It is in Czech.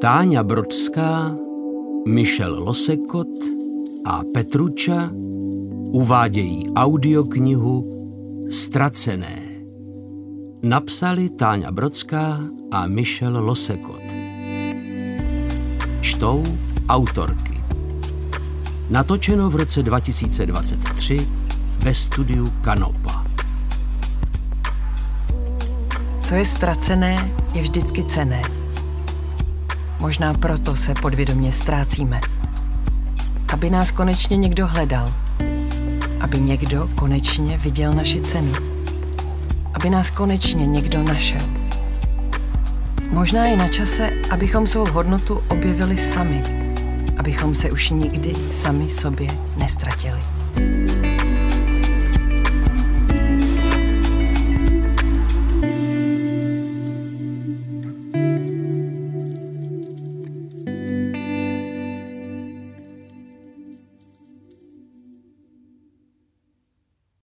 Táňa Brodská, Michel Losekot a Petruča uvádějí audioknihu Ztracené. Napsali Táňa Brodská a Michel Losekot. Čtou autorky. Natočeno v roce 2023 ve studiu Kanopa. Co je ztracené, je vždycky cenné. Možná proto se podvědomě ztrácíme. Aby nás konečně někdo hledal. Aby někdo konečně viděl naši cenu. Aby nás konečně někdo našel. Možná je na čase, abychom svou hodnotu objevili sami. Abychom se už nikdy sami sobě neztratili.